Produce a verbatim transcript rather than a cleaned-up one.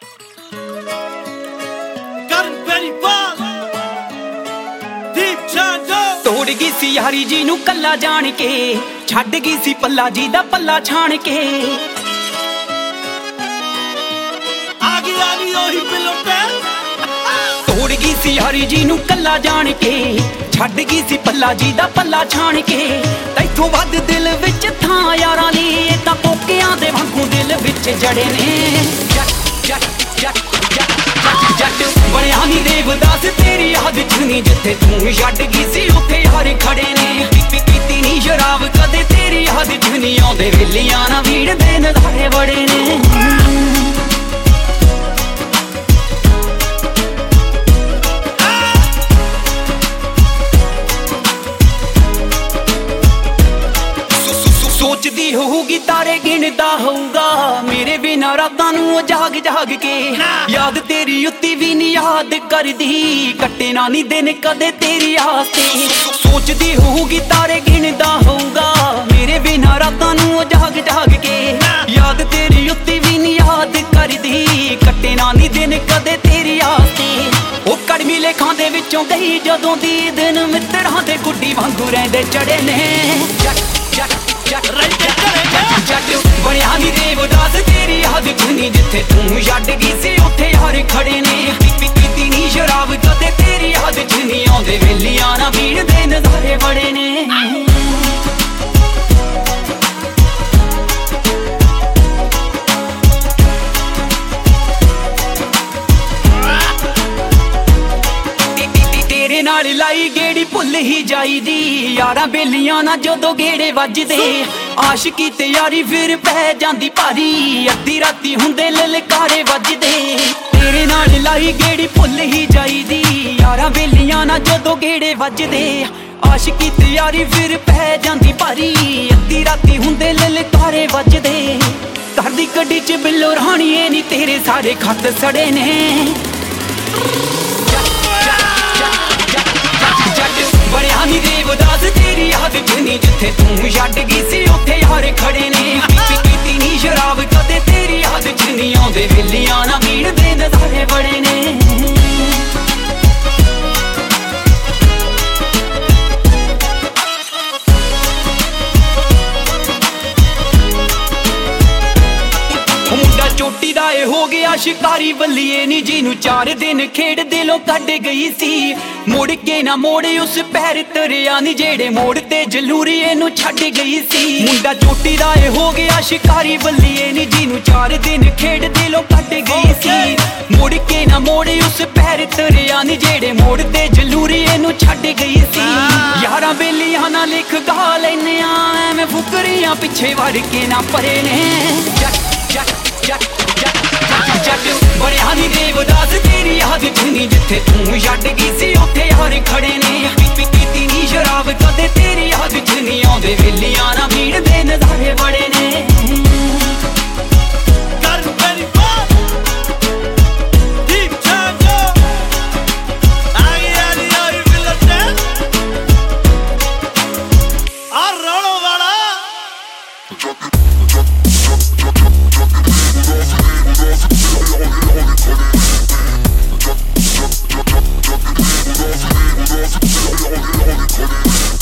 ਤੋੜ ਗਈ ਸੀ ਯਾਰੀ ਜੀ ਨੂੰ ਕੱਲਾ ਜਾਣ ਕੇ, ਛੱਡ ਗਈ ਸੀ ਪੱਲਾ ਜੀ ਦਾ ਪੱਲਾ ਛਾਣ ਕੇ। ਆ ਗਈ ਆ ਗਈ ਉਹੀ ਪਿਲੋਟੇ। ਤੋੜ ਗਈ ਸੀ ਯਾਰੀ ਜੀ ਨੂੰ ਕੱਲਾ ਜਾਣ ਕੇ, ਛੱਡ ਗਈ ਸੀ ਪੱਲਾ ਜੀ ਦਾ ਪੱਲਾ ਛਾਣ ਕੇ। ਤੈਥੋਂ ਵੱਧ ਦਿਲ ਵਿੱਚ ਥਾਂ ਯਾਰਾਂ ਲਈ, ਤਾਂ ਕੋਕਿਆਂ ਦੇ ਵਾਂਗੂ ਦਿਲ ਵਿੱਚ ਜੜੇ ਨੇ। ਜੱਟ ਜੱਟ ਜੱਟ ਜੱਟ ਜੱਟ ਬਣਿਆ ਨੀ ਦੇਵਦਾਸ ਤੇਰੀ ਯਾਦ ਚ ਨੀ, ਜਿੱਥੇ ਤੂੰ ਛੱਡ ਗਈ ਸੀ ਉੱਥੇ ਯਾਰ ਖੜੇ ਨੇ। ਪੀਤੀ ਨੀ ਸ਼ਰਾਬ ਕਦੇ ਤੇਰੀ ਯਾਦ ਚ ਨੀ, ਆਉਂਦੇ ਵੇਲੀਆਂ ਨਾ ਵੀੜ ਦੇ ਨਜ਼ਾਰੇ ਬੜੇ ਨੇ। ਸੋਚਦੀ ਹੋਊਗੀ ਤਾਰੇ ਗਿਣਦਾ ਹੋਊਗਾ, ਮੇਰੇ ਬਿਨਾਂ ਰਾਤਾਂ ਨੂੰ ਜਾਗ ਜਾਗ ਕੇ। ਯਾਦ ਤੇਰੀ ਉੱਤੀ ਵੀ ਨੀ ਯਾਦ ਕਰਦੀ, ਕੱਟੇ ਨਾ ਨੀ ਦਿਨ ਕਦੇ ਤੇਰੀ ਆਸ ਤੇ। ਸੋਚਦੀ ਹੋਊਗੀ ਤਾਰੇ ਗਿਣਦਾ ਹੋਊਗਾ, ਮੇਰੇ ਬਿਨਾਂ ਰਾਤਾਂ ਨੂੰ ਜਾਗ ਜਾਗ ਕੇ। ਯਾਦ ਤੇਰੀ ਉੱਤੀ ਵੀ ਨੀ ਯਾਦ ਕਰਦੀ, ਕੱਟੇ ਨਾ ਨੀ ਦਿਨ ਕਦੇ ਤੇਰੀ ਆਸ ਤੇ। ਉਹ ਕੜਮੀ ਲੇਖਾਂ ਦੇ ਵਿੱਚੋਂ ਗਈ ਜਦੋਂ ਦੀ, ਦਿਨ ਮਿੱਤਰਾਂ ਦੇ ਗੁੱਡੀ ਵਾਂਗੂ ਰਹਿੰਦੇ ਚੜੇ ਨੇ। ਜੱਟ ਜੱਟ ਜੱਟ ਜੱਟ ਬਣਿਆ ਨੀ ਦੇਵਦਾਸ ਤੇਰੀ ਯਾਦ ਚ ਨੀ, ਜਿੱਥੇ ਤੂੰ ਛੱਡ ਗਈ ਸੀ ਉੱਥੇ ਯਾਰ ਖੜੇ ਨੇ। ਪੀਤੀ ਨੀ ਸ਼ਰਾਬ ਕਦੇ ਤੇਰੀ ਯਾਦ ਚ ਨੀ, ਆਉਂਦੇ ਵੇਲੀਆਂ ਨਾ ਵੀੜ ਦੇ ਨਜ਼ਾਰੇ ਬੜੇ ਨੇ। ਤੇਰੇ ਨਾਲ ਲਾਈ ਗੇੜੀ ਭੁੱਲ ਹੀ ਜਾਈਦੀ, ਯਾਰਾਂ ਬੇਲੀਆਂ ਨਾ ਜਦੋਂ ਗੇੜੇ ਵੱਜਦੇ। ਆਸ਼ਕੀ ਤੇ ਯਾਰੀ ਫਿਰ ਪੈ ਜਾਂਦੀ ਭਾਰੀ, ਅੱਧੀ ਰਾਤੀ ਹੁੰਦੇ ਲਲਕਾਰੇ ਵੱਜਦੇ। ਤੇਰੇ ਨਾਲ ਲਾਈ ਗੇੜੀ ਭੁੱਲ ਹੀ ਜਾਈਦੀ, ਯਾਰਾਂ ਬੇਲੀਆਂ ਨਾ ਜਦੋਂ ਗੇੜੇ ਵੱਜਦੇ। ਆਸ਼ਕੀ ਤੇ ਯਾਰੀ ਫਿਰ ਪੈ ਜਾਂਦੀ ਭਾਰੀ, ਅੱਧੀ ਰਾਤੀ ਹੁੰਦੇ ਲਲਕਾਰੇ ਵੱਜਦੇ। ਘਰ ਦੀ ਗੱਡੀ ਚ ਬਿੱਲੋ ਰਾਣੀਏ ਨੀ, ਤੇਰੇ ਸਾਰੇ ਖੱਤ ਸੜੇ ਨੇ। ਬਣਿਆ ਨੀ ਦੇਵਦਾਸ ਤੇਰੀ ਯਾਦ ਚ ਨੀ, ਜਿੱਥੇ ਤੂੰ ਛੱਡ ਗਈ ਸੀ ਉੱਥੇ ਯਾਰ ਖੜੇ ਨੇ। ਪੀਤੀ ਨੀ ਸ਼ਰਾਬ ਕਦੇ ਤੇਰੀ ਯਾਦ ਚ ਨੀ, ਆਉਂਦੇ ਵੇਲੀਆਂ ਨਾ ਵੀੜ ਦੇ ਨਜ਼ਾਰੇ ਬੜੇ ਨੇ। ਮੁੰਡਾ ਚੋਟੀ ਦਾ ਏ ਹੋ ਗਿਆ ਸ਼ਿਕਾਰੀ ਬੱਲੀਏ ਨੀ, ਜਿਹਨੂੰ ਚਾਰ ਦਿਨ ਖੇਡ ਦਿਲੋਂ ਕੱਢ ਗਈ ਸੀ। ਮੁੜ ਕੇ ਨਾ ਮੋੜ ਉਸ ਪੈਰ ਤਰਿਆ ਨੀ, ਜਿਹੜੇ ਮੋੜ ਤੇ ਜਲੂਰੀਏ ਨੂੰ ਛੱਡ ਗਈ ਸੀ। ਮੁੰਡਾ ਚੋਟੀ ਦਾ ਏ ਹੋ ਗਿਆ ਸ਼ਿਕਾਰੀ ਬੱਲੀਏ ਨੀ, ਜਿਹਨੂੰ ਚਾਰ ਦਿਨ ਖੇਡ ਦਿਲੋਂ ਕੱਢ ਗਈ ਸੀ। ਮੁੜ ਕੇ ਨਾ ਮੋੜ ਉਸ ਪੈਰ ਤਰਿਆ ਨੀ, ਜਿਹੜੇ ਮੋੜ ਤੇ ਜਲੂਰੀਏ ਨੂੰ ਛੱਡ ਗਈ ਸੀ। ਯਾਰਾਂ ਬੇਲੀਆਂ ਨਾ ਲਿਖ ਗਾ ਲੈਨੇ ਆ, ਐਵੇਂ ਫੁਕਰੀਆਂ ਪਿੱਛੇ ਵੜ ਕੇ ਨਾ ਪਰੇ ਨੇ। ਜੱਟ ਜੱਟ ਜੱਟ ਜੱਟ ਜੱਟ ਬਣਿਆ ਨੀ ਦੇਵਦਾਸ ਤੇਰੀ ਯਾਦ ਚ ਨੀ, ਜਿੱਥੇ ਤੂੰ ਛੱਡ ਗਈ ਸੀ ਉੱਥੇ ਯਾਰ ਖੜੇ ਨੇ। ਪੀਤੀ ਨੀ ਸ਼ਰਾਬ ਕਦੇ ਤੇਰੀ ਯਾਦ ਚ ਨੀ, ਆਉਂਦੇ ਵੇਲੀਆਂ ਨਾ ਵੀੜ ਦੇ ਨਜ਼ਾਰੇ ਬੜੇ ਨੇ। Thank you.